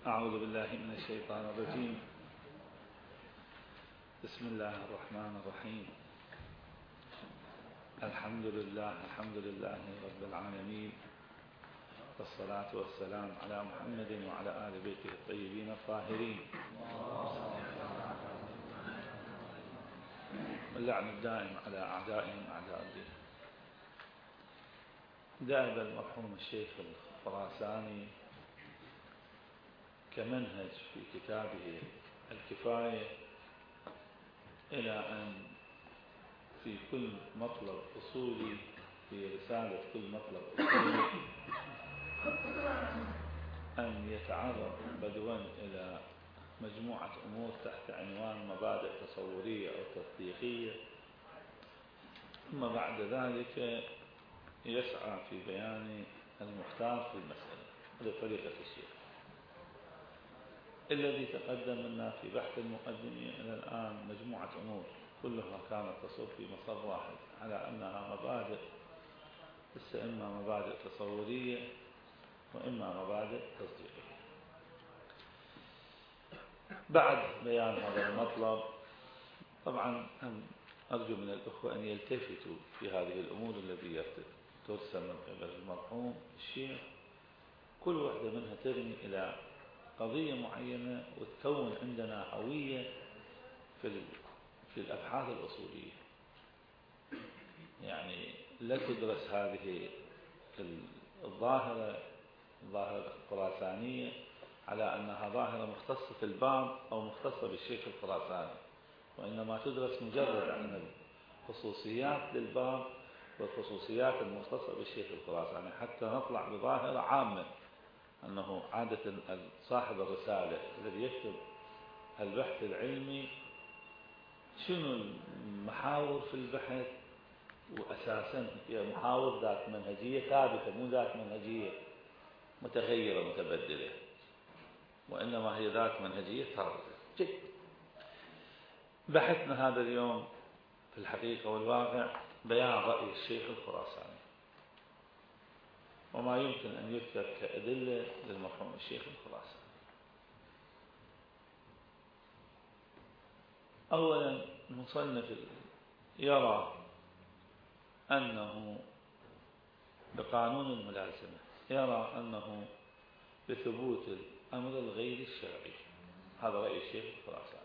أعوذ بالله من الشيطان الرجيم. بسم الله الرحمن الرحيم. الحمد لله رب العالمين، والصلاة والسلام على محمد وعلى آل بيته الطيبين الطاهرين، واللعن الدائم على أعدائهم أعداء الدين. ذهب المرحوم الشيخ الخراساني كمنهج في كتابه الكفاية إلى أن في كل مطلب أصولي، في رسالة كل مطلب أصولي، أن يتعرض بدوا إلى مجموعة أمور تحت عنوان مبادئ تصورية أو تطبيقية، ثم بعد ذلك يسعى في بيان المختار في المسألة. هذه طريقة الشيخ. الذي تقدم لنا في بحث المقدمة إلى الآن مجموعة أمور كلها كانت تصب في مصب واحد، على أنها مبادئ، بس إما مبادئ تصورية وإما مبادئ تصديقية. بعد بيان هذا المطلب، طبعا أرجو من الأخوة أن يلتفتوا في هذه الأمور التي ترسم من قبل المرحوم الشيخ. كل واحدة منها ترمي إلى قضية معينة وتكون عندنا هوية في الأبحاث الأصولية. يعني لا تدرس هذه الظاهرة الخراسانية على أنها ظاهرة مختصة في الباب أو مختصة بالشيخ الخراساني، وإنما تدرس مجرد عن الخصوصيات للباب والخصوصيات المختصة بالشيخ الخراساني، حتى نطلع بظاهرة عامة أنه عادة صاحب الرسالة الذي يكتب البحث العلمي شنو المحاور في البحث، وأساسا هي محاور ذات منهجية ثابتة، مو ذات منهجية متغيرة متبدلة، وإنما هي ذات منهجية ثابتة. بحثنا هذا اليوم في الحقيقة والواقع بيان رأي الشيخ الخراساني وما يمكن أن يذكر كأدلة للمرحوم الشيخ الخراساني. أولا، المصنف يرى أنه بقانون الملازمة، يرى أنه بثبوت الأمر الغير الشرعي. هذا رأي الشيخ الخراساني.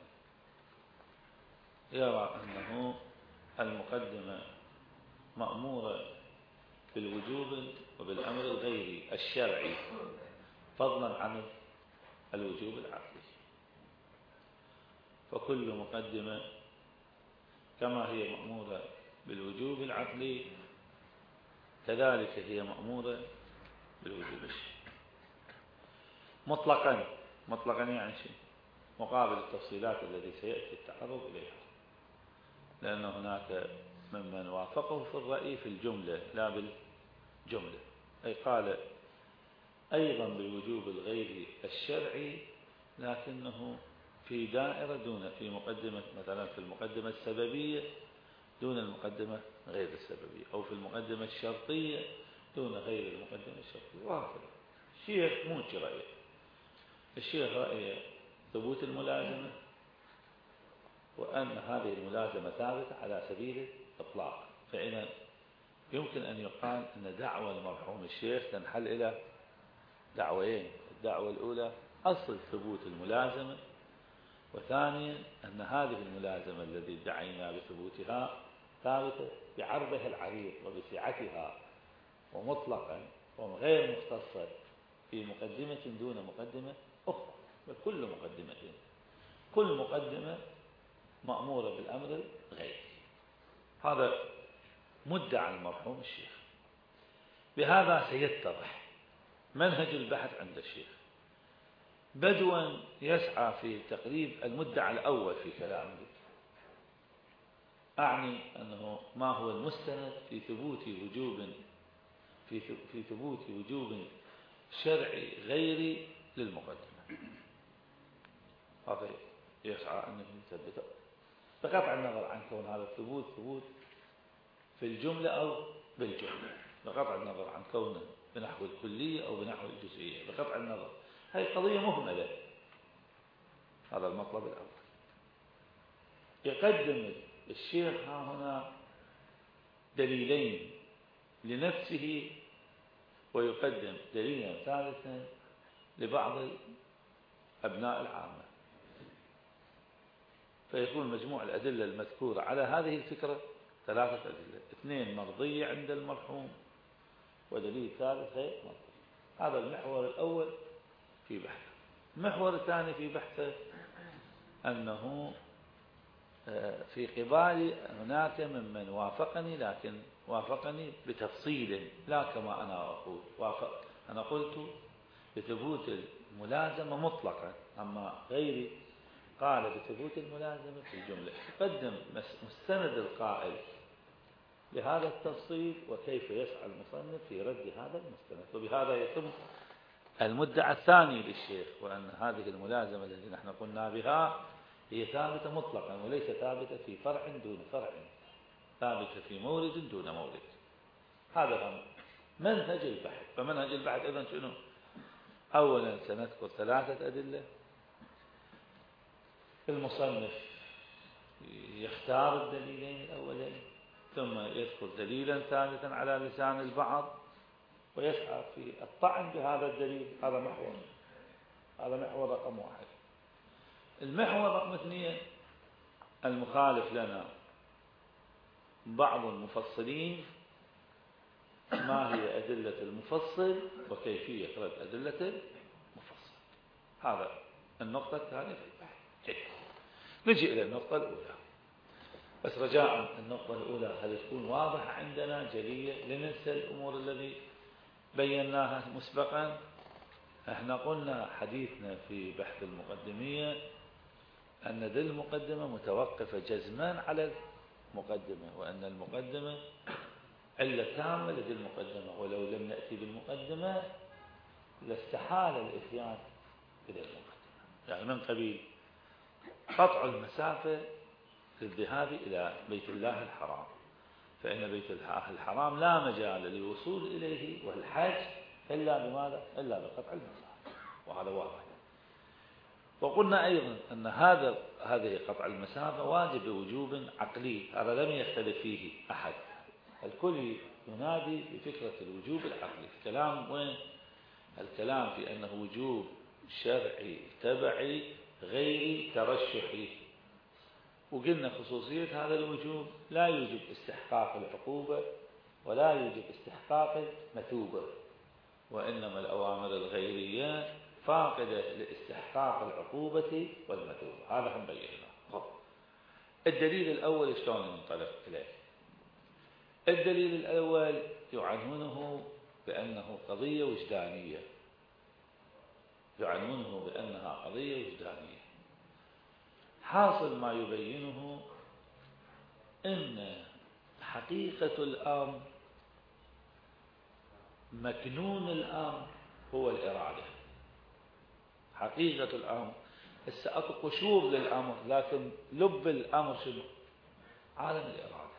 يرى أنه المقدمة مأمورة بالوجوب وبالأمر الغيري الشرعي فضلا عن الوجوب العقلي. فكل مقدمة كما هي مأمورة بالوجوب العقلي كذلك هي مأمورة بالوجوب الشرعي مطلقا يعني شيء مقابل التفصيلات التي سيأتي التعرض إليها، لأن هناك ممن وافقه في الرأي في الجملة لا بالجملة، أي قال أيضا بالوجوب الغيري الشرعي، لكنه في دائرة دون، في مقدمة مثلا في المقدمة السببية دون المقدمة غير السببية، أو في المقدمة الشرطية دون غير المقدمة الشرطية، وهكذا. الشيخ مو رأيه. الشيخ رأيه ثبوت الملازمة، وأن هذه الملازمة ثابتة على سبيل الإطلاق. فإذا يمكن أن يقال أن دعوة المرحوم الشيخ تنحل إلى دعوين. الدعوة الأولى أصل ثبوت الملازمة، وثانيا أن هذه الملازمة التي ادعينا بثبوتها ثابتة بعرضها العريض وبسعتها ومطلقا وغير مختصة في مقدمة دون مقدمة أخرى. وكل مقدمة مأمورة بالأمر الغيري. هذا مدعى المرحوم الشيخ. بهذا سيتضح منهج البحث عند الشيخ، بدوا يسعى في تقريب المدعى الأول في كلامه، أعني أنه ما هو المستند في ثبوت وجوب شرعي غيري للمقدمة. هذا يسعى أنه يثبته بقطع النظر عن كون هذا الثبوت في الجملة أو بالجملة، بقطع النظر عن كونه بنحو الكلية أو بنحو الجزئية، بقطع النظر هذه قضية مهملة. هذا المطلب الأول. يقدم الشيخ هنا دليلين لنفسه، ويقدم دليلا ثالثا لبعض أبناء العامة، فيكون مجموع الأدلة المذكورة على هذه الفكرة 3 أدلة، 2 مرضية عند المرحوم ودليل ثالث غير مرضي. هذا المحور الأول في بحثه. المحور الثاني في بحثه أنه في قبالي هناك ممن وافقني، لكن وافقني بتفصيل لا كما أنا أقول. أنا قلت بثبوت الملازمة مطلقا، أما غيري قال بثبوت الملازمة في الجملة. يقدم مستند القائل لهذا التفصيل وكيف يسعى المصنف في رد هذا المستند، وبهذا يتم المدعى الثاني للشيخ، وأن هذه الملازمة التي نحن قلنا بها هي ثابتة مطلقا وليس ثابتة في فرع دون فرع، ثابتة في مورد دون مورد. هذا هم منهج البحث. فمنهج البحث إذن شنو؟ أولا سنذكر 3 أدلة، المصنف يختار الدليلين الأولين، ثم يذكر دليلا ثالثا على لسان البعض ويسعى في الطعن بهذا الدليل. هذا محور رقم 1. المحور رقم 2 المخالف لنا بعض المفصلين، ما هي أدلة المفصل وكيفية رد أدلة المفصل. هذا النقطة الثانية في البحث. نجي إلى النقطة الأولى، بس رجاء النقطة الأولى هل تكون واضحة عندنا جلية، لننسى الأمور التي بيناها مسبقا. احنا قلنا حديثنا في بحث المقدمية أن ذي المقدمة متوقفة جزما على المقدمة، وأن المقدمة علة تامة لذي المقدمة، ولو لم نأتي بالمقدمة لاستحال الإتيان بذي المقدمة. يعني من قبيل قطع المسافة للذهاب إلى بيت الله الحرام، فإن بيت الله الحرام لا مجال للوصول إليه والحج إلا بماذا؟ إلا بقطع المسافة، وهذا واضح. وقلنا أيضا أن هذه قطع المسافة واجب بوجوب عقلي، هذا لم يختلف فيه أحد، الكل ينادي بفكرة الوجوب العقلي. الكلام وين؟ الكلام في أنه وجوب شرعي تبعي غير ترشحي. وقلنا خصوصية هذا الوجوب لا يوجب استحقاق العقوبة ولا يوجب استحقاق المثوبة، وإنما الأوامر الغيرية فاقدة لاستحقاق العقوبة والمثوبة. هذا هم بيناه. الدليل الأول شلون ننطلق إليه؟ الدليل الأول يعنونه بأنه قضية وجدانية، يعنونه بأنها قضية وجدانية. حاصل ما يبينه أن حقيقة الأمر، مكنون الأمر هو الإرادة. حقيقة الأمر أكو قشور للأمر، لكن لب الأمر شنو؟ عالم الإرادة.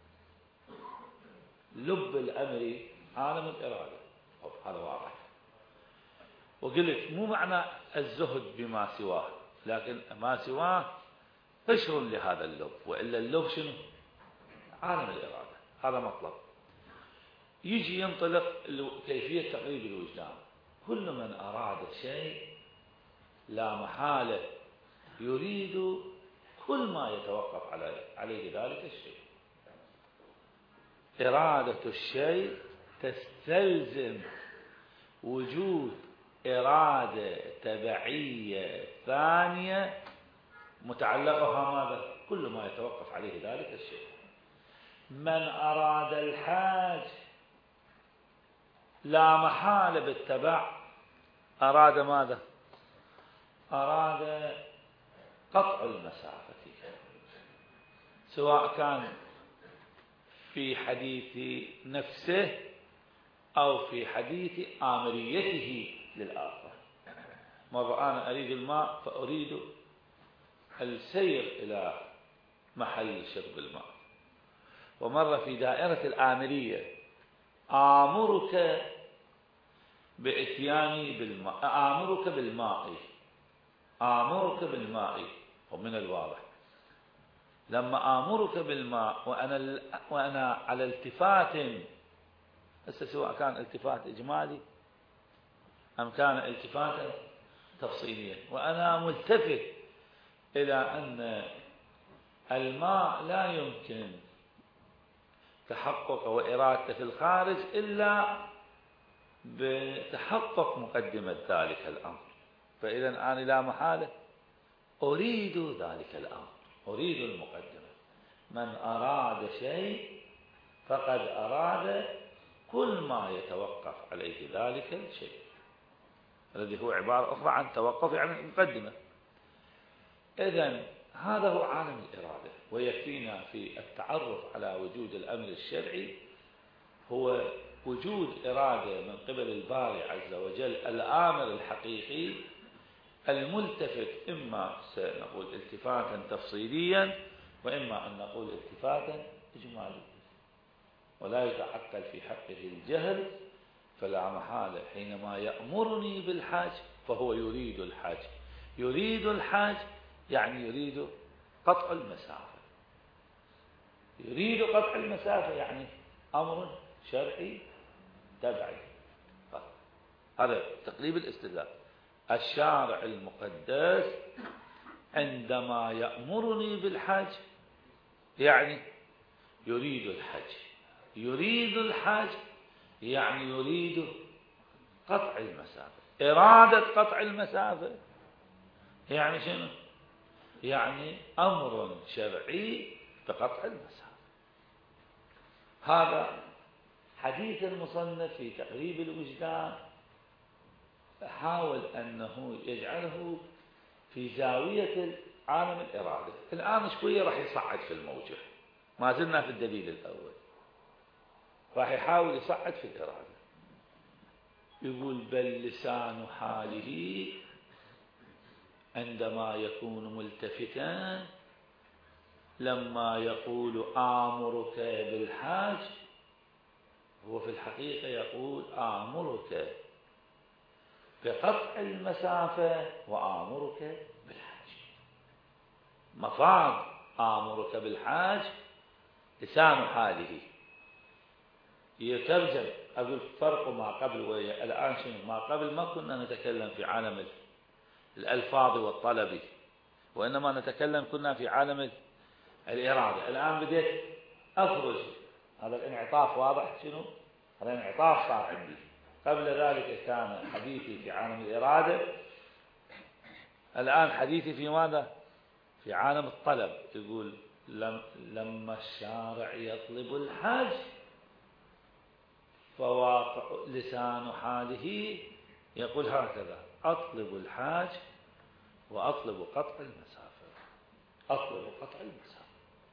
لب الأمر عالم الإرادة. هذا واضح. وقلت مو معنى الزهد بما سواه، لكن ما سواه قشر لهذا اللب، وإلا اللب شنو؟ عالم الإرادة. هذا مطلب. يجي ينطلق كيفية تقريب الوجدان. كل من أراد شيء لا محالة يريد كل ما يتوقف عليه ذلك الشيء. إرادة الشيء تستلزم وجود إرادة تبعية ثانية متعلقها ماذا؟ كل ما يتوقف عليه ذلك الشيء. من أراد الحج لا محالة بالتبع أراد ماذا؟ أراد قطع المسافة، سواء كان في حديث نفسه أو في حديث آمريته للآخر. مرة أنا أريد الماء فأريد السير إلى محل شرب الماء، ومرة في دائرة الآمرية آمرك بإتياني بالماء، آمرك بالماء، آمرك بالماء، ومن الواضح لما آمرك بالماء وأنا على التفات، سواء كان التفات إجمالي أم كان التفاتا تفصيليا، وأنا ملتفت إلى أن الماء لا يمكن تحقق وإرادته في الخارج إلا بتحقق مقدمة ذلك الأمر، فإذا أنا لا محالة أريد ذلك الأمر، أريد المقدمة. من أراد شيء فقد أراد كل ما يتوقف عليه ذلك الشيء، الذي هو عبارة أخرى عن توقف يعني المقدمة. إذن هذا هو عالم الإرادة، ويكفينا في التعرف على وجود الأمر الشرعي هو وجود إرادة من قبل الباري عز وجل الآمر الحقيقي الملتفت، إما سنقول التفاتا تفصيليا وإما أن نقول التفاتا إجماليا، ولا يتعقل في حقه الجهل، فلا محالة حينما يأمرني بالحاج فهو يريد الحاج. يريد الحاج يعني يريد قطع المسافة، يريد قطع المسافة يعني أمر شرعي تبعي. هذا تقريب الاستدلال. الشارع المقدس عندما يأمرني بالحج يعني يريد الحج، يريد الحج يعني يريد قطع المسافة. إرادة قطع المسافة يعني شنو؟ يعني أمر شرعي بقطع المسافة. هذا حديث المصنف في تقريب الوجدان حاول أنه يجعله في زاوية عالم الإرادة. الآن شوية راح يصعد في الموجة، ما زلنا في الدليل الأول، راح يحاول يصعد في الإرادة. يقول بل لسان حاله عندما يكون ملتفتا لما يقول آمرك بالحاج هو في الحقيقة يقول آمرك بقطع المسافة وآمرك بالحاج. مفاد آمرك بالحاج لسان حاله يترجم. أقول فرق ما قبل ويا الآن شنو؟ ما قبل ما كنا نتكلم في عالم الألفاظ والطلب، وإنما نتكلم كنا في عالم الإرادة. الآن بديت أفرز هذا الانعطاف. واضح شنو؟ هذا الانعطاف صار عندي. قبل ذلك كان حديثي في عالم الإرادة، الآن حديثي في ماذا؟ في عالم الطلب. يقول لما الشارع يطلب الحج فواقع لسان حاله يقول هكذا: أطلب الحاج وأطلب قطع المسافة، أطلب قطع المسافة.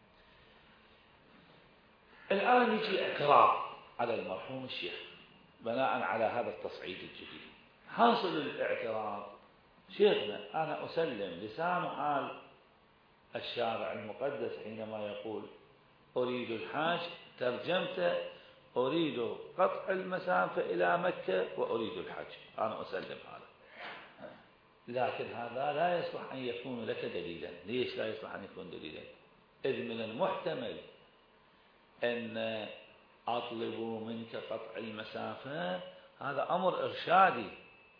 الآن يجي اعتراض على المرحوم الشيخ بناء على هذا التصعيد الجديد. حاصل الاعتراض: شيخنا أنا أسلم لسان حال الشارع المقدس حينما يقول أريد الحاج، ترجمت أريد قطع المسافة إلى مكة وأريد الحج، أنا أسلم هذا، لكن هذا لا يصلح أن يكون لك دليلا. ليش لا يصلح أن يكون دليلا؟ إذ من المحتمل أن أطلب منك قطع المسافة هذا أمر إرشادي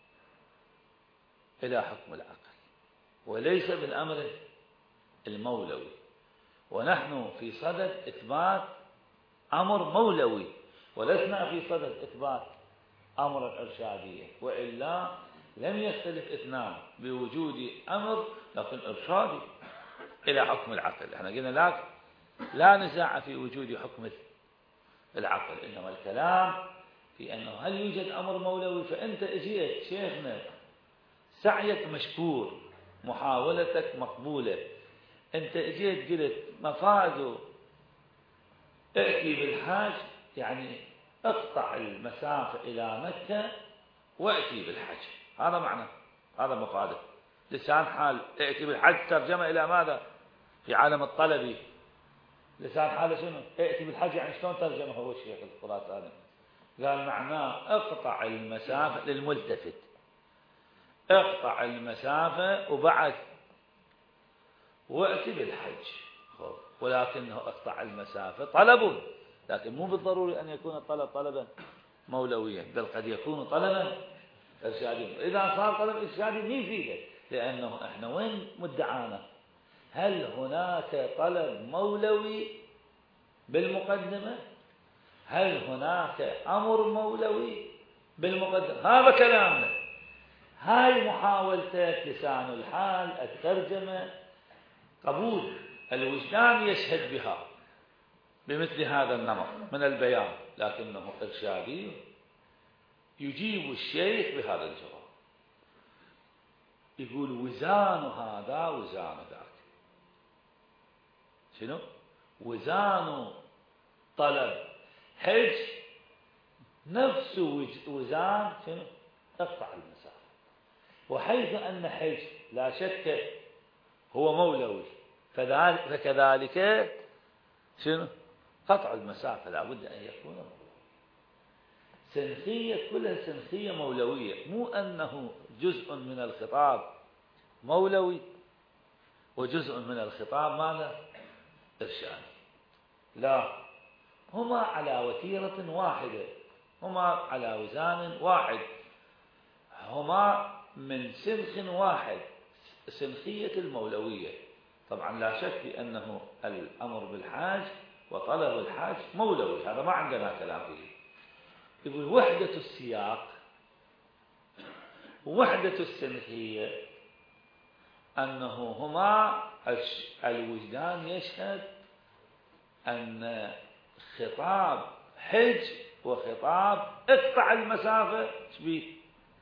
إلى حكم العقل وليس بالأمر المولوي، ونحن في صدد إثبات أمر مولوي ولسنا في صدد إثبات أمر إرشادي، وإلا لم يختلف اثنان بوجود أمر لكن إرشادي إلى حكم العقل. احنا قلنا لا نزاع في وجود حكم العقل، إنما الكلام في أنه هل يوجد أمر مولوي. فأنت اجيت شيخنا سعيك مشكور، محاولتك مقبولة، أنت اجيت قلت مفاد ائتي بالحاج يعني اقطع المسافة إلى مكة وائتي بالحج، هذا معنى، هذا مفاده. لسان حال ائتي بالحج ترجمة إلى ماذا؟ في عالم الطلبي لسان حال شنو؟ ائتي بالحج يعني شلون ترجمه هو الشيخ الخراساني؟ قال معناه اقطع المسافة للملتفت، اقطع المسافة وبعد وأتي بالحج. ولكنه اقطع المسافة طلب، لكن مو بالضروري أن يكون الطلب طلبا مولويا، بل قد يكون طلبا إرشاديا. إذا صار طلب إرشادي مين فيه؟ لأنه إحنا وين مدعانا؟ هل هناك طلب مولوي بالمقدمة؟ هل هناك أمر مولوي بالمقدمة؟ هذا كلامنا. هاي محاولتك لسان الحال، الترجمة، قبول الوجدان يشهد بها بمثل هذا النمط من البيان، لكنه إرشادي يجيب الشيخ بهذا الجواب، يقول وزان هذا وزان ذاك. شنو؟ وزان طلب حج نفس وزان شنو؟ اقطع المسافة. وحيث أن حج لا شك هو مولوي، فكذلك شنو؟ قطع المسافة لا بد أن يكون مولوي. سنخية كلها سنخية مولوية، مو أنه جزء من الخطاب مولوي وجزء من الخطاب ماذا؟ إرشادي. لا، هما على وتيرة واحدة، هما على وزان واحد، هما من سنخ واحد، سنخية المولوية. طبعا لا شك بأنه الأمر بالحاج وطلب الحاج مولوي، هذا ما عندنا كلام فيه. يقول وحدة السياق ووحدة السنخية أنه هما الوجدان يشهد أن خطاب حج وخطاب اقطع المسافة شبيه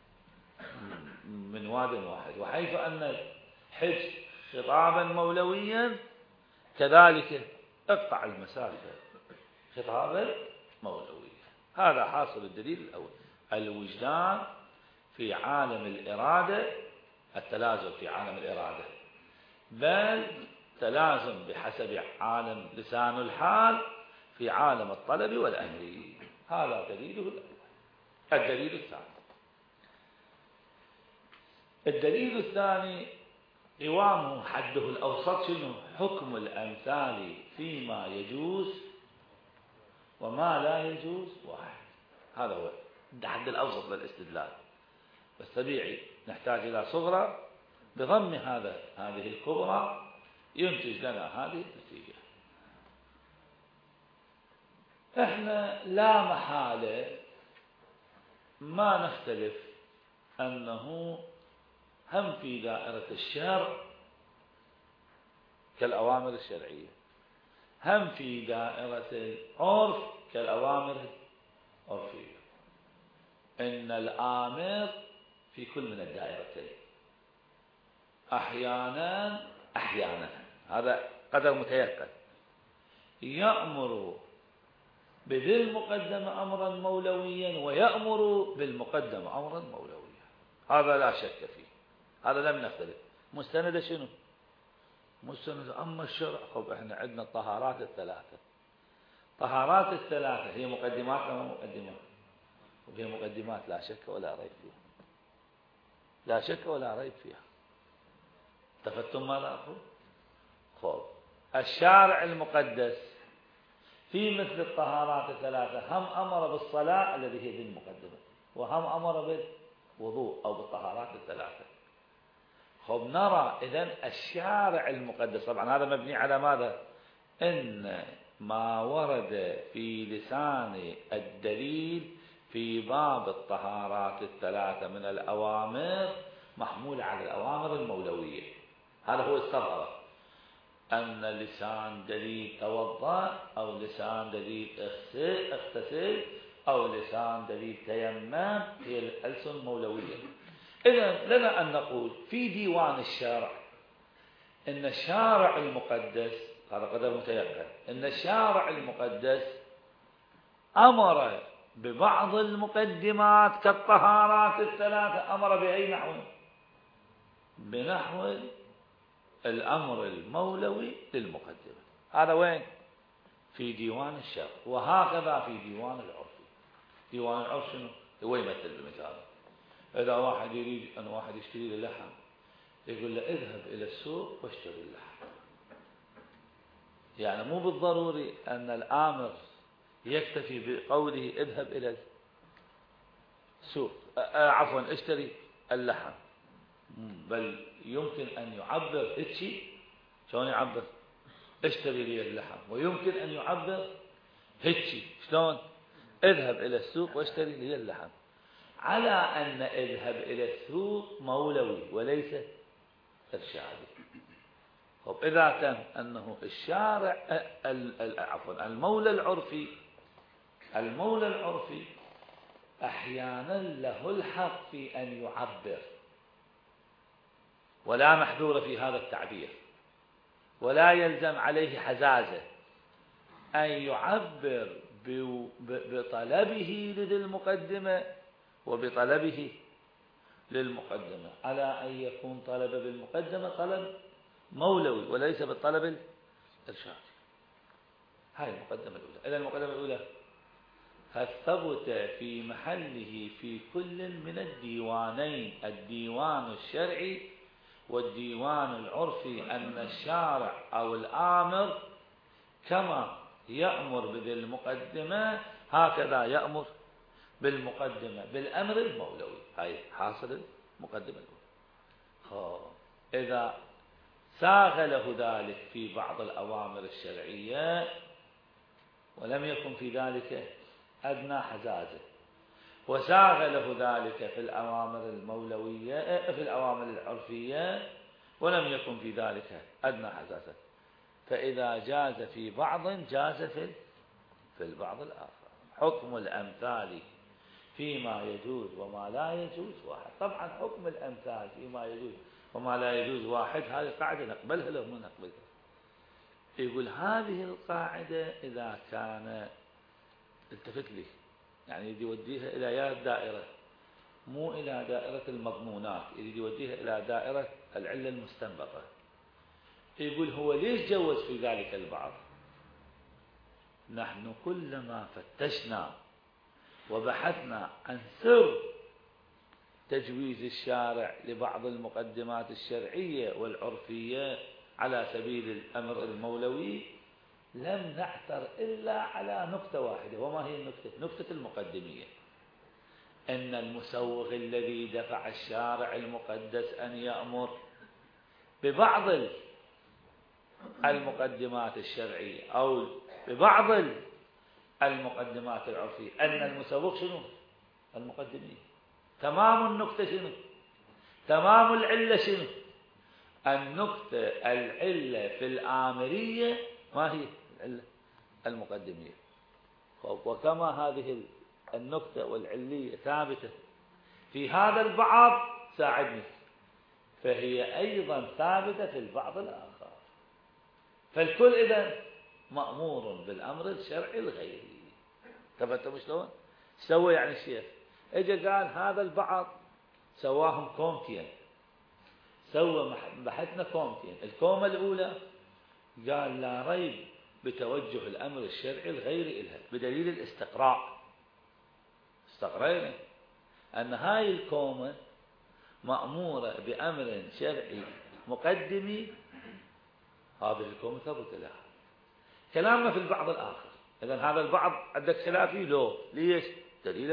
من واد واحد. وحيث أن الحج خطابا مولويا كذلك اقطع المسافة خطابا مولويا. هذا حاصل الدليل الأول، الوجدان في عالم الإرادة، التلازم في عالم الإرادة، بل تلازم بحسب عالم لسان الحال في عالم الطلب والأمر. هذا دليله الأول. الدليل الثاني، الدليل الثاني قوامه حده الأوسط شنو؟ حكم الأمثال فيما يجوز وما لا يجوز واحد. هذا هو الحد الأوسط للاستدلال. بس طبيعي نحتاج إلى صغرى بضم هذه الكبرى ينتج لنا هذه النتيجة. احنا لا محالة ما نختلف أنه هم في دائرة الشرع كالأوامر الشرعية، هم في دائرة العرف كالأوامر العرفية. إن الآمر في كل من الدائرتين أحيانا هذا قدر متيقن، يأمر بذي المقدمة أمرا مولويا ويأمر بالمقدمة أمرا مولويا، هذا لا شك فيه، هذا لم نختلف. مستند شنو؟ مستند أما الشرع. طب احنا عندنا الطهارات الثلاثة، طهارات الثلاثة هي مقدمات ولا مقدمات؟ وهي مقدمات لا شك ولا ريب فيها، لا شك ولا ريب فيها. تفتم ماذا أقول؟ خب الشارع المقدس في مثل الطهارات الثلاثة هم أمر بالصلاة الذي هي بالمقدمة، وهم أمر بالوضوء أو بالطهارات الثلاثة. خب نرى إذن الشارع المقدس طبعا هذا مبني على ماذا؟ إن ما ورد في لسان الدليل في باب الطهارات الثلاثة من الأوامر محمول على الأوامر المولوية. هذا هو الصغر، أن لسان دليل توضأ أو لسان دليل اغتسل أو لسان دليل تيمم هي الألسن المولوية. إذن لنا أن نقول في ديوان الشرع إن الشارع المقدس، هذا قدر متيقن، إن الشارع المقدس أمر ببعض المقدمات كالطهارات الثلاثة، أمر بأي نحو؟ بنحو الأمر المولوي للمقدمة. هذا وين؟ في ديوان الشرع، وهكذا في ديوان العرف. ديوان العرف شنو؟ هو يمثل بالمثال. إذا واحد يريد أن واحد يشتري له لحم، يقول له اذهب إلى السوق واشتري اللحم. يعني مو بالضروري أن الآمر يكتفي بقوله اذهب إلى السوق، عفوا اشتري اللحم، بل يمكن أن يعبر هيك. شلون يعبر؟ اشتري لي اللحم. ويمكن أن يعبر هيك. شلون؟ اذهب إلى السوق واشتري لي اللحم. على أن اذهب إلى السوق مولوي وليس إرشادي. طب إذا كان أنه الشارع عفوا المولى العرفي أحيانا له الحق في أن يعبر، ولا محذور في هذا التعبير، ولا يلزم عليه حزازة أن يعبر بطلبه لذي المقدمة وبطلبه للمقدمة، على أن يكون طلب بالمقدمة طلب مولوي وليس بالطلب الإرشادي. هاي المقدمة الأولى. إذا المقدمة الأولى هل ثبت في محله في كل من الديوانين، الديوان الشرعي والديوان العرفي، أن الشارع أو الآمر كما يأمر بذي المقدمة هكذا يأمر بالمقدمة بالأمر المولوي. هاي حاصل المقدمة الأولى. إذا ساغ له ذلك في بعض الأوامر الشرعية ولم يكن في ذلك أدنى حزازة، وساغ له ذلك في الأوامر المولوية في الأوامر العرفية ولم يكن في ذلك أدنى حزازة، فإذا جاز في بعض جاز في البعض الآخر. حكم الأمثال فيما يجوز وما لا يجوز واحد. طبعا حكم الأمثال فيما يجوز وما لا يجوز واحد، هذه قاعدة نقبلها لو ما نقبلها. يقول هذه القاعدة إذا كان التفت لي يعني يريد يوديها إلى يا الدائرة، مو إلى دائرة المضمونات، يريد يوديها إلى دائرة العلة المستنبطة. يقول هو ليش جوز في ذلك البعض؟ نحن كلما فتشنا وبحثنا عن سر تجويز الشارع لبعض المقدمات الشرعية والعرفية على سبيل الأمر المولوي لم نعثر إلا على نقطة واحدة. وما هي النقطة؟ نقطة المقدمية. أن المسوغ الذي دفع الشارع المقدس أن يأمر ببعض المقدمات الشرعية أو ببعض المقدمات العرفية، أن المسوغ شنو؟ المقدمية. تمام النقطة شنو؟ تمام العلة شنو؟ النقطة العلة في الآمرية ما هي؟ العلة المقدمية. وكما هذه النقطة والعلية ثابتة في هذا البعض ساعدني، فهي أيضا ثابتة في البعض الآخر. فالكل إذن مأمور بالأمر الشرعي الغيري. تفهمتم شلون؟ سوى يعني الشيخ اجى قال هذا البعض سواهم كومتين، سوى بحثنا كومتين. الكومة الأولى قال لا ريب بتوجه الأمر الشرعي الغيري إلها بدليل الاستقراء. استقرينا أن هاي الكومة مأمورة بأمر شرعي مقدمي، هذه الكومة ثبت لها. كلامنا في البعض الآخر، إذن هذا البعض عندك خلافي لو ليش؟ دليل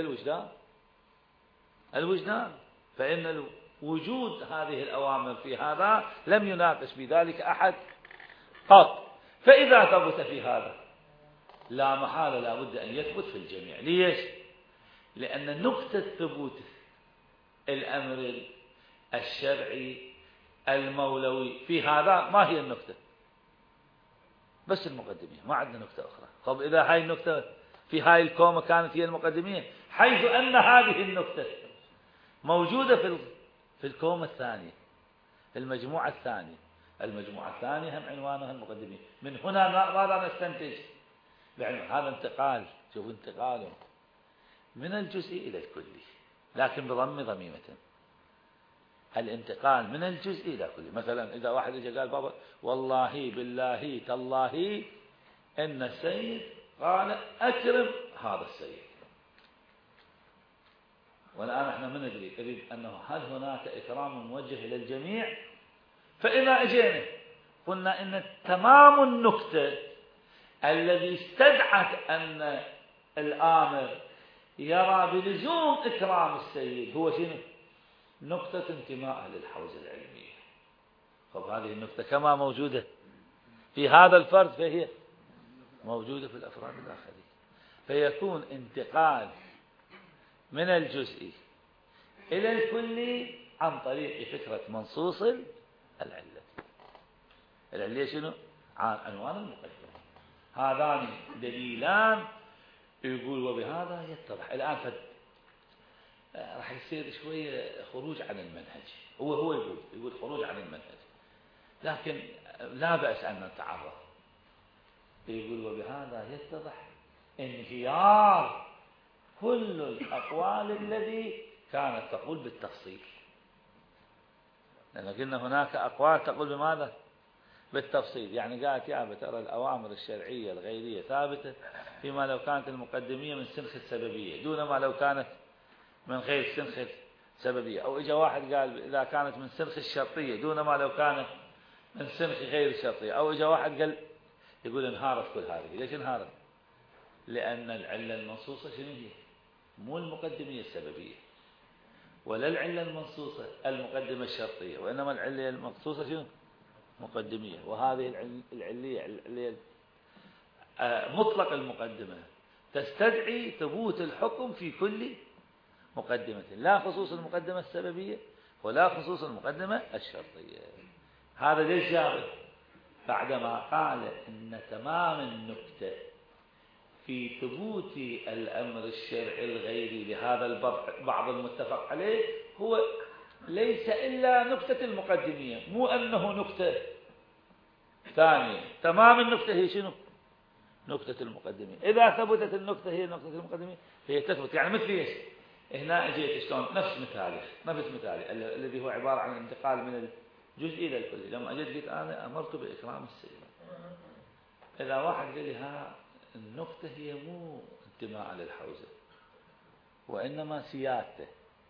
الوجدان. فإن وجود هذه الأوامر في هذا لم يناقش بذلك أحد قط. فإذا ثبت في هذا لا محالة لا بد أن يثبت في الجميع. ليش؟ لأن نقطة ثبوت الأمر الشرعي المولوي في هذا ما هي النقطة؟ بس المقدمية، ما عندنا نقطة أخرى. طب إذا هاي النقطة في هاي الكومة كانت هي المقدمية، حيث أن هذه النقطة موجودة في الكومة الثانية، في المجموعة الثانية. المجموعة الثانية هم عنوانها المقدمية. من هنا ماذا نستنتج؟ هذا انتقال، شوف انتقاله من الجزء إلى الكلي، لكن بضم ضميمة. الانتقال من الجزء إلى الكلي. مثلا إذا واحد جاء قال بابا والله بالله تالله إن السيد قال أكرم هذا السيد، والآن احنا ما ندري نريد أنه هل هناك إكرام موجه إلى الجميع. فإذا أجينا قلنا إن تمام النكتة الذي استدعت أن الآمر يرى بلزوم إكرام السيد هو شنو؟ نقطة انتماء للحوزة العلمية. طب هذه النقطة كما موجودة في هذا الفرد فهي موجودة في الأفراد الآخرين، فيكون انتقال من الجزئي إلى الكلي عن طريق فكرة منصوص العلة. العلة شنو؟ عن عنوان المقدمة. هذان دليلان يقول وبهذا يتضح. الآن راح يصير شوية خروج عن المنهج. هو يقول خروج عن المنهج، لكن لا بأس أن نتعرض. يقول وبهذا يتضح انهيار كل الأقوال التي كانت تقول بالتفصيل، لأن قلنا هناك أقوال تقول بماذا؟ بالتفصيل. يعني قالت يا ترى الأوامر الشرعية الغيرية ثابتة فيما لو كانت المقدمية من سنخ السببية دون ما لو كانت من غير سنخ السببية. أو إجا واحد قال إذا كانت من سنخ الشرطية دون ما لو كانت من سنخ غير الشرطية. أو إجا واحد قال يقول انهارت كل هذه. ليش انهارت؟ لأن العلة المنصوصة شنو هي؟ مو المقدمية السببية ولا العلة المنصوصة المقدمة الشرطية، وإنما العلة المنصوصة شنو؟ مقدمية. وهذه العلية مطلق المقدمة تستدعي ثبوت الحكم في كل مقدمة، لا خصوص المقدمة السببية ولا خصوص المقدمة الشرطية. هذا ليش جابه؟ بعدما قال إن تمام النكتة في ثبوت الأمر الشرعي الغيري لهذا البعض المتفق عليه هو ليس إلا نكتة المقدمية، مو أنه نكتة ثانية. تمام النكتة هي شنو؟ نكتة المقدمية. إذا ثبتت النكتة هي نكتة المقدمية فهي تثبت. يعني مثل ايش؟ هنا اجيت شلون نفس مثالي الذي هو عبارة عن الانتقال من الجزء إلى الكل. لما اجيت قلت أنا أمرت بإكرام السيد، إذا واحد قال لي ها النكتة هي مو انتماء للحوزة وإنما سيادته،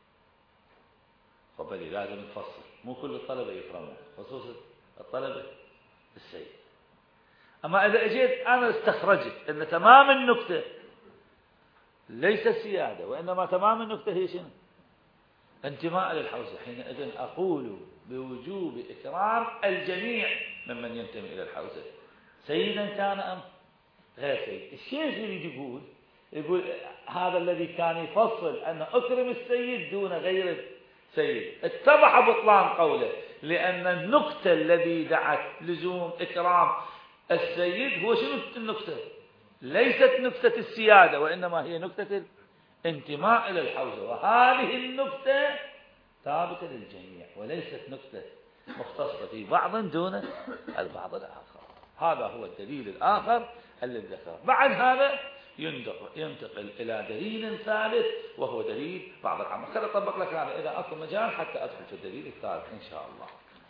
فبالي لازم نفصل. مو كل الطلبة يكرمون، خصوصا الطلبة السيد. أما إذا اجيت أنا استخرجت أن تمام النكتة ليس سيادة وإنما تمام النكتة هي شنو؟ انتماء للحوزة، حينئذ أقول بوجوب إكرام الجميع ممن ينتمي إلى الحوزة، سيدا كان أم غير سيد. الشيخ يريد يقول هذا الذي كان يفصل أن أكرم السيد دون غير السيد اتضح بطلان قوله، لأن النكتة الذي دعت لزوم إكرام السيد هو شنو النكتة؟ ليست نكتة السيادة وإنما هي نكتة الانتماء إلى الحوزة، وهذه النكتة ثابتة للجميع وليست نكتة مختصة في بعض دون البعض الآخر. هذا هو الدليل الآخر الذي ذكره. بعد هذا ينتقل إلى دليل ثالث وهو دليل بعض العامة. خليني أطبق لك هذا إذا أكو مجال حتى أدخل في الدليل الثالث إن شاء الله.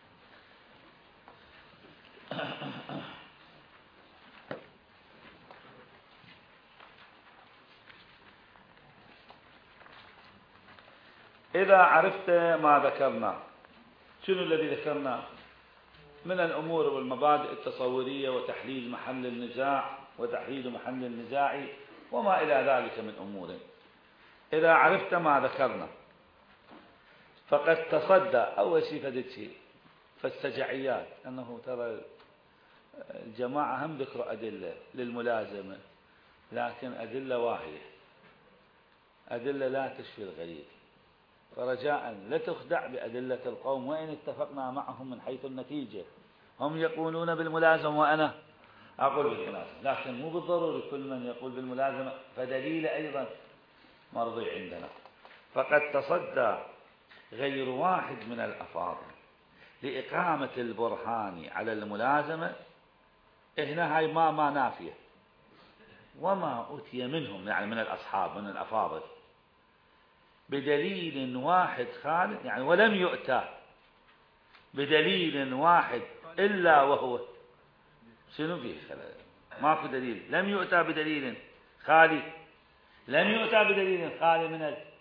إذا عرفت ما ذكرنا، شنو الذي ذكرنا من الأمور والمبادئ التصورية وتحليل محل النزاع وتحديد محل النزاع وما إلى ذلك من أمور، إذا عرفت ما ذكرنا فقد تصدى أول شيء فدت شيء فالسجعيات، أنه ترى الجماعة هم ذكروا أدلة للملازمة لكن أدلة واهية، أدلة لا تشفي الغريب، ورجاء لا تخدع بأدلة القوم وإن اتفقنا معهم من حيث النتيجة. هم يقولون بالملازمة وأنا أقول بالملازمة، لكن مو بالضروري كل من يقول بالملازمة فدليل أيضا مرضي عندنا. فقد تصدى غير واحد من الأفاضل لإقامة البرهان على الملازمة. هنا هاي ما نافية، وما أتي منهم يعني من الأصحاب من الأفاضل بدليل واحد خالد، يعني ولم يؤتى بدليل واحد إلا وهو شنو فيه خلال؟ ماكو دليل، لم يؤتى بدليل خالي، لم يؤتى بدليل خالي من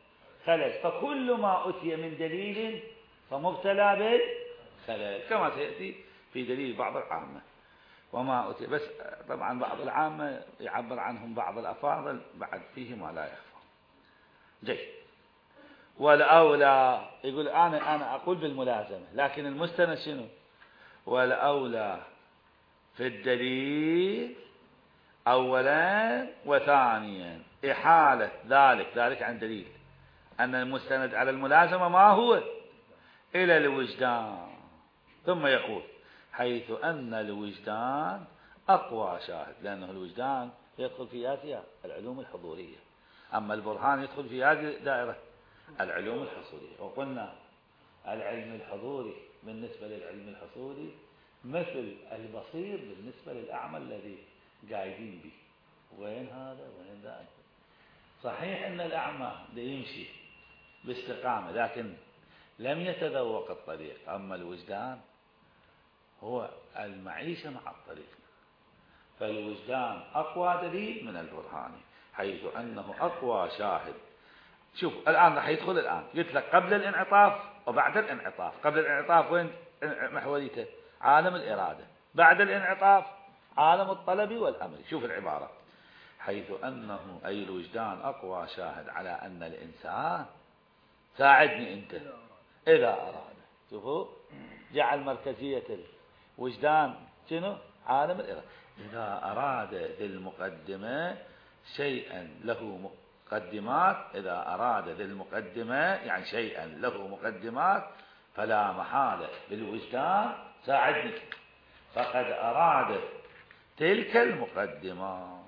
خلل، فكل ما أتي من دليل فمبتلى بالخلل، كما سيأتي في دليل بعض العامة. وما أتي بس طبعا بعض العامة يعبر عنهم بعض الأفاضل بعد فيهم ولا يخفى. جيد. والأولى يقول أنا أقول بالملازمة، لكن المستند شنو؟ والأولى في الدليل أولا وثانيا إحالة ذلك عن دليل أن المستند على الملازمة ما هو إلى الوجدان. ثم يقول حيث أن الوجدان أقوى شاهد، لأنه الوجدان يدخل في هذه العلوم الحضورية، أما البرهان يدخل في هذه دائرة العلوم الحصولية. وقلنا العلم الحضوري بالنسبة للعلم الحصولي مثل البصير بالنسبة للأعمى الذي قايدين به. وين هذا وين ذاك؟ صحيح أن الأعمى يمشي باستقامة لكن لم يتذوق الطريق، أما الوجدان هو المعيشة مع الطريق، فالوجدان أقوى دليل من البرهان، حيث أنه أقوى شاهد. شوف الآن راح يدخل، الآن قلت لك قبل الانعطاف وبعد الانعطاف. قبل الانعطاف وين محوريته؟ عالم الإرادة. بعد الانعطاف عالم الطلب والأمر. شوف العبارة، حيث أنه أي الوجدان أقوى شاهد على أن الإنسان، ساعدني أنت، إذا أراد. شوفوا جعل مركزية الوجدان شنو؟ عالم الإرادة. إذا أراد ذي المقدمة شيئا له مقدمات، إذا أراد ذي المقدمة يعني شيئا له مقدمات فلا محالة بالوجدان، ساعدني، فقد أراد تلك المقدمات،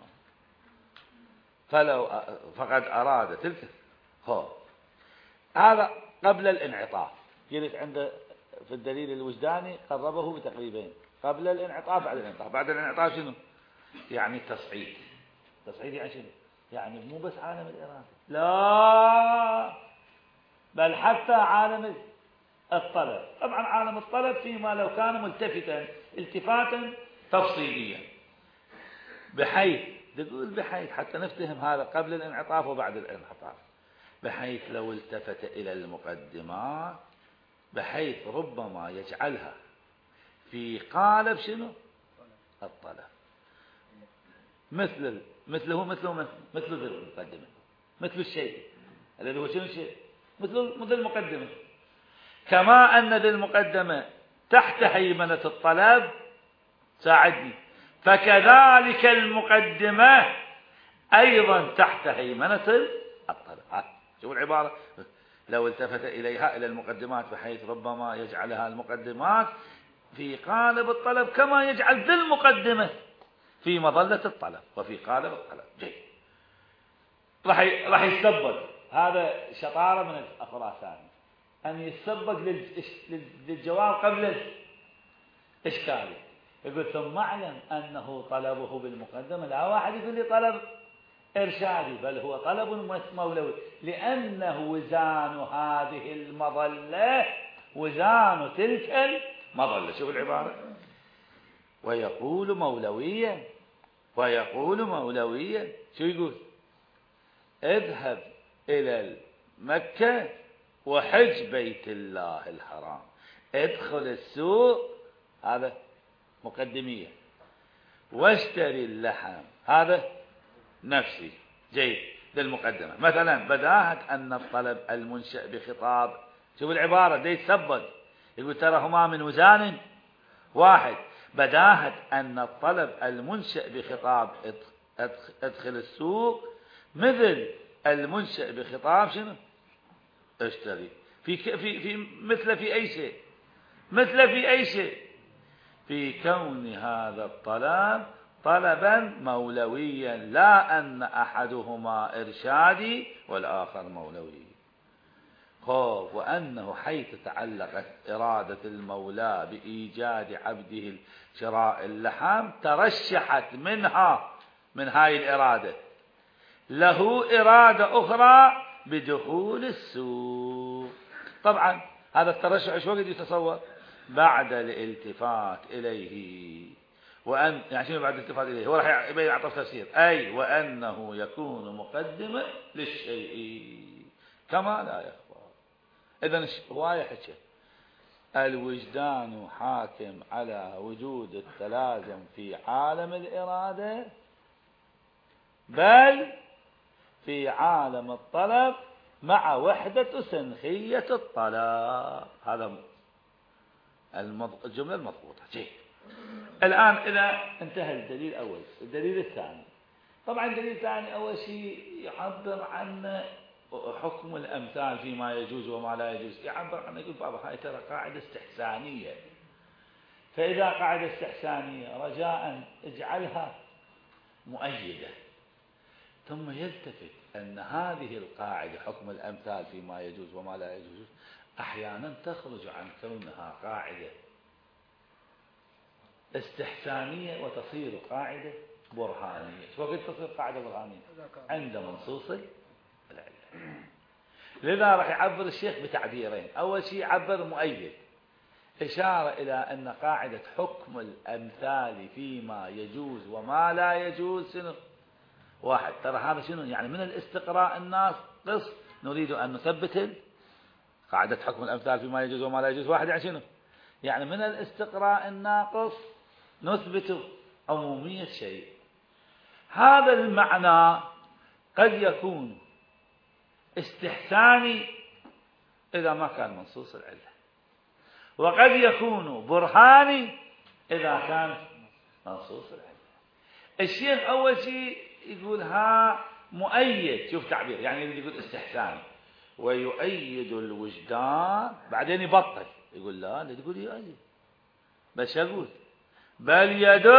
فقد أراد تلك. هذا قبل الانعطاف. قلت عند في الدليل الوجداني قربه بتقريبين، قبل الانعطاف بعد الانعطاف. بعد الانعطاف شنو؟ يعني التصعيد. تصعيد يعني شنو؟ يعني مو بس عالم الإرادة، لا بل حتى عالم الطلب. طبعا عالم الطلب فيما لو كان ملتفتا التفاتا تفصيليا، بحيث تقول بحيث حتى نفتهم هذا قبل الانعطاف وبعد الانعطاف، بحيث لو التفت إلى المقدمات بحيث ربما يجعلها في قالب شنو؟ الطلب. مثل ذي المقدمة، مثل الشيء الذي هو شنو الشيء؟ مثل المقدمة. كما أن ذي المقدمة تحت هيمنة الطلب، ساعدني، فكذلك المقدمة أيضا تحت هيمنة الطلب. شوف العبارة، لو التفت إليها إلى المقدمات بحيث ربما يجعلها المقدمات في قالب الطلب كما يجعل ذي المقدمة في مظلة الطلب وفي قالب الطلب. جيد. راح يسبق، هذا شطارة من الخراساني أن يسبق للجواب قبل الإشكالي. يقول ثم اعلم أنه طلبه بالمقدمة لا واحد يقول لي طلب إرشادي، بل هو طلب مولوي، لأنه وزان هذه المظلة وزان تلك المظلة. شوف العبارة، ويقول مولويا. شو يقول؟ اذهب إلى مكة وحج بيت الله الحرام، ادخل السوق، هذا مقدمية، واشتري اللحم، هذا نفسي. جيد. للمقدمة مثلا بداهة أن الطلب المنشأ بخطاب، شوف العبارة دي يتسبق، يقول ترى هما من وزان واحد. بداهة أن الطلب المنشأ بخطاب ادخل السوق مثل المنشأ بخطاب شنو؟ اشتري. في مثل في أي شيء، في كون هذا الطلب طلبا مولويا، لا أن أحدهما إرشادي والآخر مولوي. وأنه حيث تعلقت إرادة المولى بإيجاد عبده شراء اللحم ترشحت من هاي الإرادة له إرادة أخرى بدخول السوق. طبعا هذا الترشح شو وقت يتصور؟ بعد الالتفات إليه. وأن يعني شنو بعد الالتفات إليه؟ هو راح يعطي تفسير، أي وأنه يكون مقدمة للشيء، كما لا يخفى. إذن الرواية حكت الوجدان حاكم على وجود التلازم في عالم الإرادة بل في عالم الطلب مع وحدة سنخية الطلب. هذا الجملة المضبوطة. جيد. الآن إذا انتهى الدليل الأول، الدليل الثاني. طبعا الدليل الثاني أول شيء يعبر عن حكم الأمثال فيما يجوز وما لا يجوز. يعبر عن، يقول بعض هاي ترى قاعدة استحسانية، فإذا قاعدة استحسانية رجاء اجعلها مؤيدة. ثم يلتفت أن هذه القاعدة حكم الأمثال فيما يجوز وما لا يجوز أحيانا تخرج عن كونها قاعدة استحسانية وتصير قاعدة برهانية. وقد تصير قاعدة برهانية عند منصوص العلة. لذا راح يعبر الشيخ بتعبيرين. أول شيء يعبر مؤيد، إشارة إلى أن قاعدة حكم الأمثال فيما يجوز وما لا يجوز شنو؟ واحد. ترى هذا شنو يعني؟ من الاستقراء الناقص نريد أن نثبت قاعدة حكم الأمثال فيما يجوز وما لا يجوز. واحد يعني شنو؟ يعني من الاستقراء الناقص نثبت عمومية شيء. هذا المعنى قد يكون استحساني إذا ما كان منصوص العلة، وقد يكون برهاني إذا كان منصوص العلة. الشيخ أول شيء يقول ها مؤيد. شوف تعبير، يعني يقول استحساني ويؤيد الوجدان، بعدين يبطل يقول لا تقول يؤيد، بس يقول بل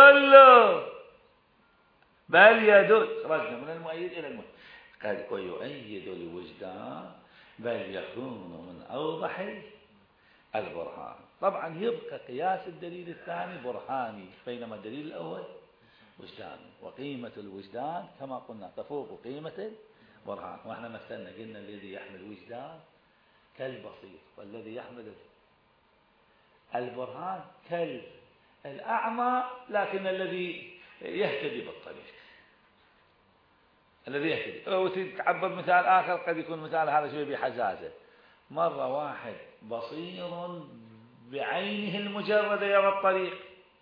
يدل. خرجنا من المؤيد إلى المؤيد. قال ويؤيد الوجدان بل يكون من أوضح البرهان. طبعا يبقى قياس الدليل الثاني برهاني، بينما الدليل الأول وجداني، وقيمة الوجدان كما قلنا تفوق قيمة البرهان. واحنا مثلنا قلنا الذي يحمل وجدان كالبصير، والذي يحمل البرهان كالأعمى، لكن الذي يهتدي بالطريق، الذي يهتدي. لو تعبر مثال آخر قد يكون مثال هذا شوي بحزازة. مرة واحد بصير بعينه المجردة يرى الطريق،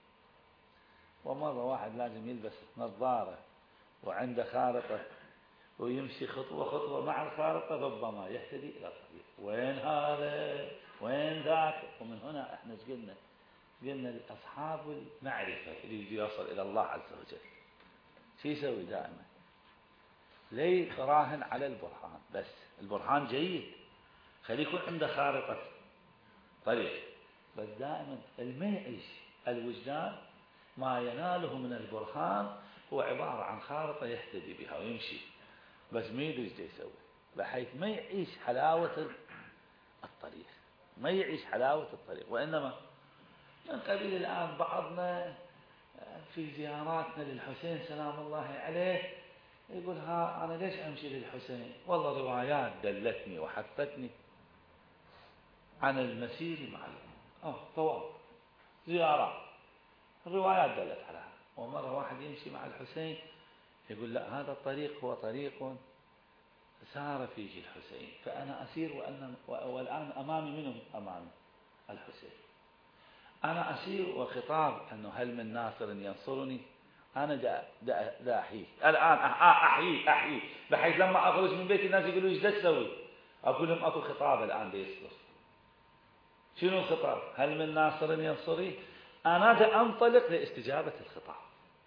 ومرة واحد لازم يلبس نظارة وعنده خارطة ويمشي خطوة خطوة مع الخارطة، ربما يهتدي إلى الطريق. وين هذا وين ذاك؟ ومن هنا احنا قلنا أصحاب المعرفة اللي يوصل إلى الله عز وجل شو يسوي دائما؟ ليه راهن على البرهان؟ بس البرهان جيد، خليه يكون عنده خارطة طريق، بس دائما ما يعيش الوجدان ما يناله من البرهان هو عبارة عن خارطة يهتدي بها ويمشي، بس ما يدري ايش يسوي، بحيث ما يعيش حلاوة الطريق، ما يعيش حلاوة الطريق. وإنما من قبيل الآن بعضنا في زياراتنا للحسين سلام الله عليه يقول ها أنا ليش أمشي للحسين؟ والله روايات دلتني وحثتني عن المسير مع طواف زيارات، الروايات دلت على هذا. ومرة واحد يمشي مع الحسين يقول لا هذا الطريق هو طريق سار فيه الحسين، فأنا أسير والآن أمامي منهم أمامي الحسين، أنا أسير وخطاب أنه هل من ناصر ينصرني؟ أنا دا أحييه الآن، أحييه بحيث لما أخرج من بيت الناس يقولوا إيش دا تسوي؟ أقول لهم أكو خطاب الآن بيصدر. شنو الخطاب؟ هل من ناصر ينصري؟ أنا دا أنطلق لاستجابة الخطاب.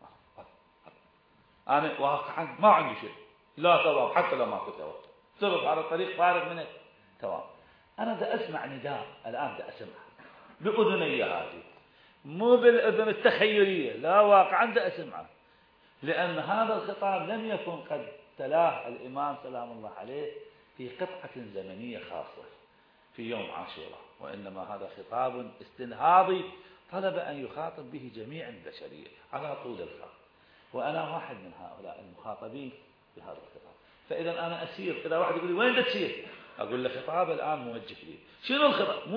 أنا واقعا ما عندي شيء، لا ثواب حتى لو ما كنت ثواب، صرف على الطريق فارغ من ثواب. أنا دا أسمع نداء الآن، دا أسمع بأذني هذه، مو بالأذن التخيلية، لا واقعا دا أسمعه، لأن هذا الخطاب لم يكن قد تلاه الإمام سلام الله عليه في قطعة زمنية خاصة في يوم عاشوراء، وإنما هذا خطاب استنهاضي طلب أن يخاطب به جميع البشرية على طول الخط، وأنا واحد من هؤلاء المخاطبين بهذا الخطاب. فإذا أنا أسير، إذا واحد يقول لي وين تسير؟ أقول له خطاب الآن موجه لي. شنو الخطاب؟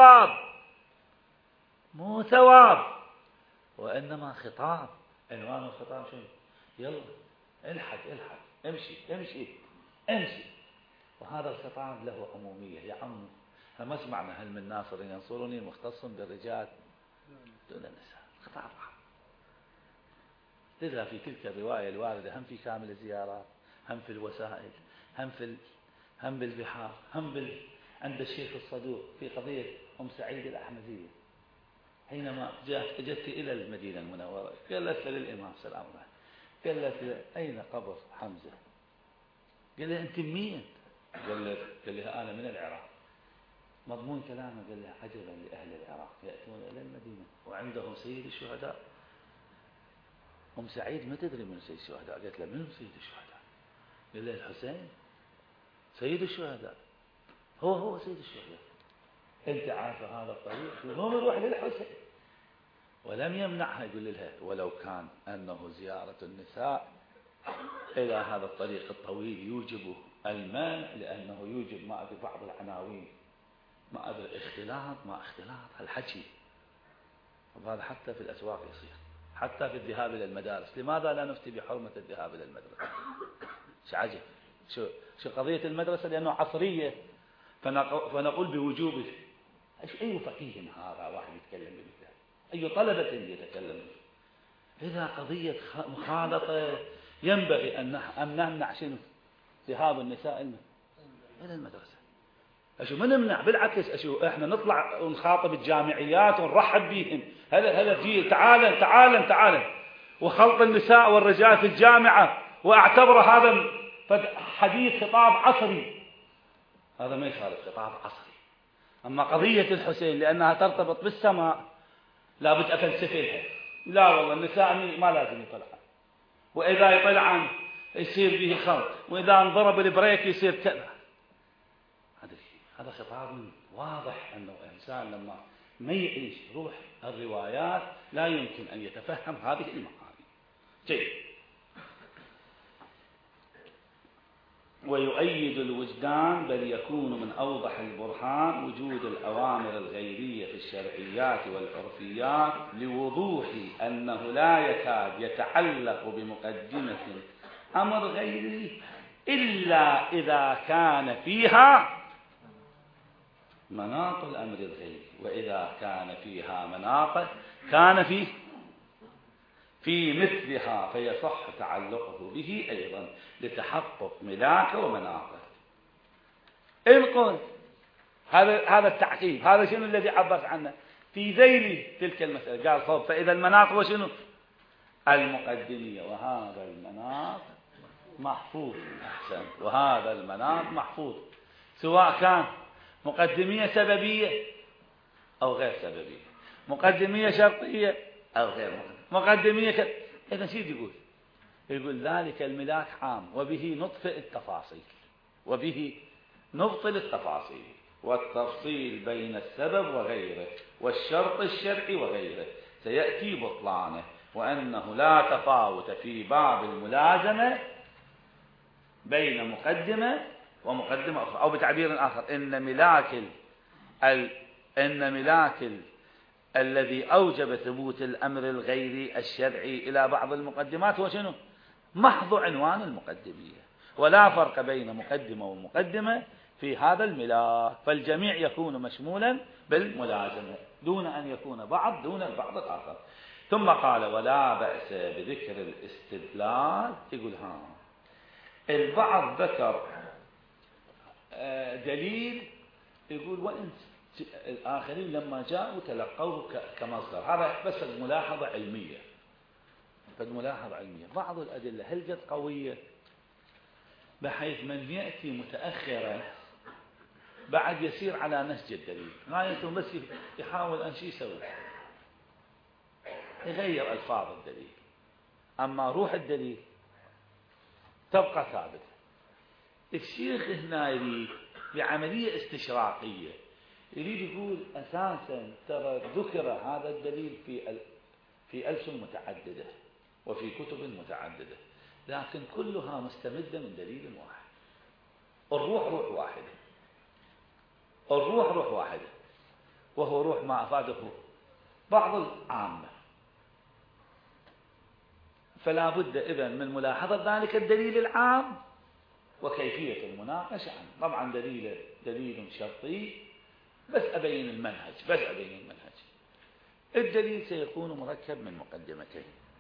مو ثواب وإنما خطاب. عنوان الخطاب شنو؟ يلا الحق امشي. وهذا الخطاب له عمومية يعم. فما معنى هل من ناصر ينصرني مختص بالرجال دون النساء، خطاب عام. لذا في تلك الرواية الواردة هم في كامل الزيارات، هم في الوسائل، هم بالبحار، عند الشيخ الصدوق في قضية سعيد الأحمدية حينما جئت إلى المدينة المنورة قالت للإمام سلام الله، قالت أين قبر حمزة؟ قال لها أنت مين؟ قال لها أنا من العراق. مضمون كلامه قال لها عجبا لأهل العراق يأتون إلى المدينة وعندهم سيد الشهداء. سعيد ما تدري من سيد الشهداء؟ قالت له من سيد الشهداء؟ قال لها الحسين سيد الشهداء، هو سيد الشهداء. أنت عارفة هذا الطريق؟ هو يروح للحسين. ولم يمنعها، يقول لها ولو كان أنه زيارة النساء إلى هذا الطريق الطويل يوجب المانع، لأنه يوجب ما أدري بعض العناوين، ما أدري ما اختلاط هالحكي. وهذا حتى في الأسواق يصير، حتى في الذهاب إلى المدارس. لماذا لا نفتي بحرمة الذهاب إلى المدرسة؟ شو عجب، شو قضية المدرسة؟ لأنه عصرية فنقول بوجوبه. أي فقيه هذا واحد يتكلم بمثله؟ أي طلبة يتكلم به؟ إذا قضية مخالطة ينبغي أن نمنع شنو؟ ذهاب النساء إلى المدرسة. أشو ما نمنع، بالعكس أشو إحنا نطلع ونخاطب الجامعيات ونرحب بهم. هلا في تعال وخلط النساء والرجال في الجامعة، وأعتبر هذا حديث خطاب عصري. هذا ما يخالف خطاب عصري. أما قضية الحسين لأنها ترتبط بالسماء لابد أفلسف لها. لا والله النساء ما لازم يطلعن، وإذا يطلعن يصير به خلط، وإذا انضرب البريك يصير كذا. هذا خطاب واضح أنه إنسان لما ما يعيش روح الروايات لا يمكن أن يتفهم هذه المعاني. جيد. ويؤيد الوجدان بل يكون من أوضح البرهان وجود الأوامر الغيرية في الشرعيات والعرفيات لوضوح أنه لا يكاد يتعلق بمقدمة أمر غيري إلا إذا كان فيها مناط الأمر الغيري، وإذا كان فيها مناط كان في مثلها فيصح تعلقه به أيضا لتحقق ملاك ومناطه. القول هذا التعقيب، هذا شنو الذي عبرت عنه في ذيل تلك المسألة؟ قال خب فإذا المناط وشنو؟ المقدمية، وهذا المناط محفوظ. أحسن. وهذا المناط محفوظ سواء كان مقدمية سببية أو غير سببية، مقدمية شرطية أو غير مقدمية إذا شيء يقول ذلك الملاك عام، وبه نطفئ التفاصيل، وبه نبطل التفاصيل والتفصيل بين السبب وغيره والشرط الشرعي وغيره سيأتي بطلانه، وأنه لا تفاوت في باب الملازمة بين مقدمة ومقدمة أخرى. أو بتعبير آخر إن ملاك الذي أوجب ثبوت الأمر الغيري الشرعي إلى بعض المقدمات هو شنو؟ محض عنوان المقدمية، ولا فرق بين مقدمة ومقدمة في هذا الملاك، فالجميع يكون مشمولا بالملازمة دون أن يكون بعض دون البعض الآخر. ثم قال ولا بأس بذكر الاستدلال. يقول البعض ذكر دليل، يقول وإن الآخرين لما جاءوا تلقوه كمصدر. هذا بس ملاحظة علمية، بعض الأدلة هل قد قوية بحيث من يأتي متأخرا بعد يسير على نسج الدليل، غايته بس يحاول أن شيء يسوي يغير ألفاظ الدليل، أما روح الدليل تبقى ثابتة. الشيخ هنا يريد بعملية استشراقية، يريد يقول أساسا ترى ذكر هذا الدليل في ألسن متعددة وفي كتب متعددة، لكن كلها مستمدة من دليل واحد. الروح روح واحدة، وهو روح ما أفاده بعض العامة. فلا بد إذن من ملاحظة ذلك الدليل العام وكيفية المناقشة عنه. طبعا دليل شرطي، بس أبين المنهج. الدليل سيكون مركب من مقدمتين.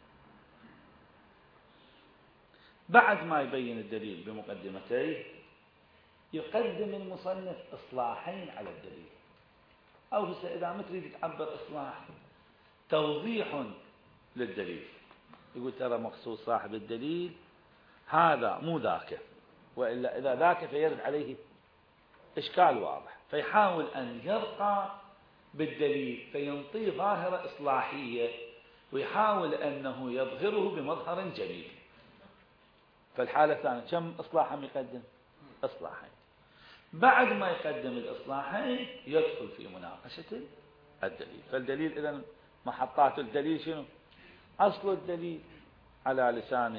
بعد ما يبين الدليل بمقدمتين يقدم المصنف إصلاحين على الدليل، أو إذا ما تريد تعبر إصلاح، توضيح للدليل. يقول ترى مقصود صاحب الدليل هذا مو ذاك، وإلا إذا ذاك فيرد عليه إشكال واضح، فيحاول أن يرقى بالدليل فينطي ظاهرة إصلاحية، ويحاول أنه يظهره بمظهر جميل. فالحالة الثانية كم إصلاحا يقدم؟ إصلاحين. بعد ما يقدم الإصلاحين يدخل في مناقشة الدليل. فالدليل إذن محطات الدليل شنو؟ أصل الدليل على لسانه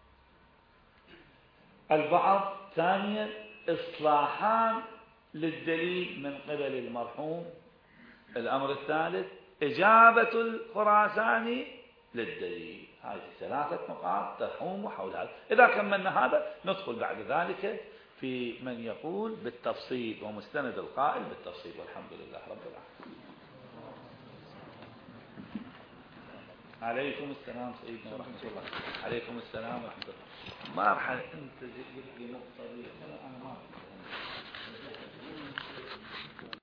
البعض. ثانيا إصلاحان للدليل من قبل المرحوم. الأمر الثالث إجابة الخراساني للدليل. هذه 3 نقاط تحوم حول هذا. إذا كملنا هذا ندخل بعد ذلك في من يقول بالتفصيل ومستند القائل بالتفصيل. والحمد لله رب العالمين. عليكم السلام سيدنا ورحمة الله. عليكم السلام ورحمة الله. مرحبا. أنت جبت لي مقتضي. أنا ما